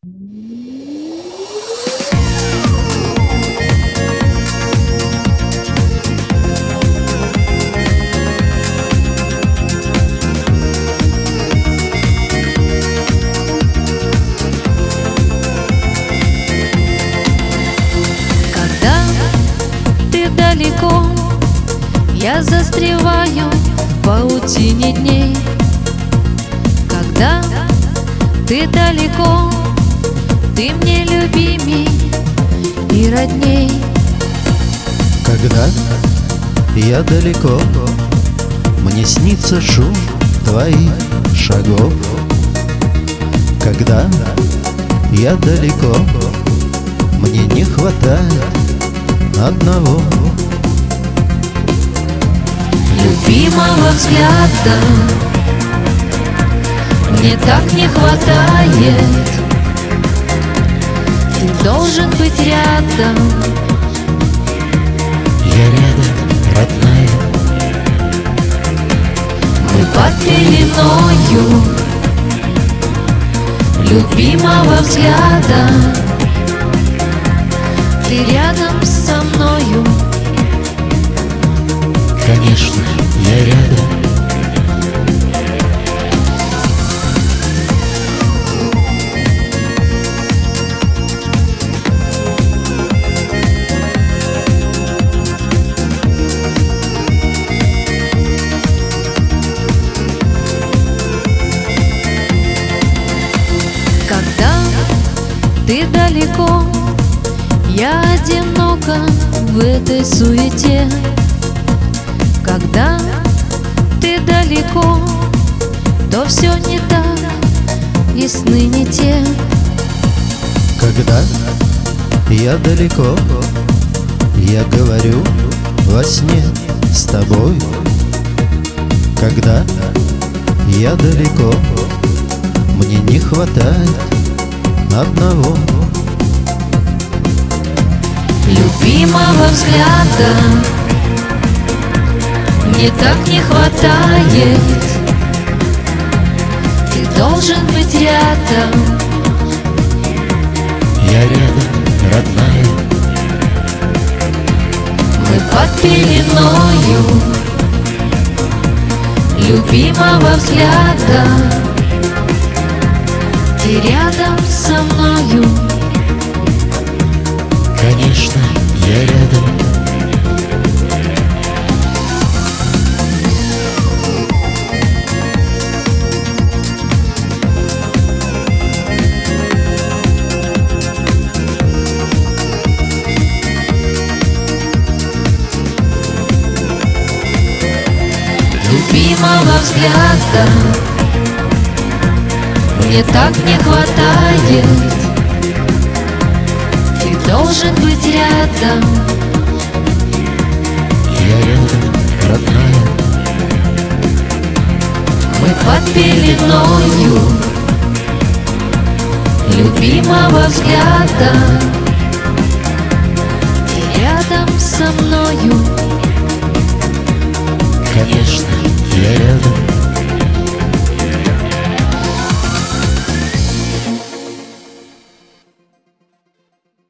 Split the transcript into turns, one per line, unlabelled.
Когда ты далеко, я застреваю в паутине дней. Когда ты далеко, ты мне любимей и родней.
Когда я далеко, мне снится шум твоих шагов. Когда я далеко, мне не хватает одного
любимого взгляда. Мне так не хватает. Ты должен быть рядом.
Я рядом, родная.
Мы под пеленою любимого взгляда. Ты рядом со мною.
Конечно, я рядом.
Когда ты далеко, я одинока в этой суете. Когда ты далеко, то все не так, и сны не те.
Когда я далеко, я говорю во сне с тобой. Когда я далеко, мне не хватает одного
любимого взгляда. Мне так не хватает. Ты должен быть рядом.
Я рядом, родная.
Мы под пеленою любимого взгляда. Ты рядом со мною.
Конечно, я рядом.
Любимого взгляда. Мне так не хватает. Ты должен быть рядом.
Я рядом, родная.
Мы под пеленою любимого взгляда. Ты рядом со мною.